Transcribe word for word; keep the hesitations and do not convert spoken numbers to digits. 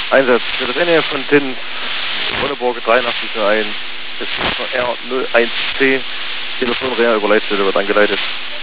Einsatz für das Ende von T I N Sonneborg dreiundachtzig null eins, das ist R null eins C, Telefon Reha über Leitstelle wird angeleitet.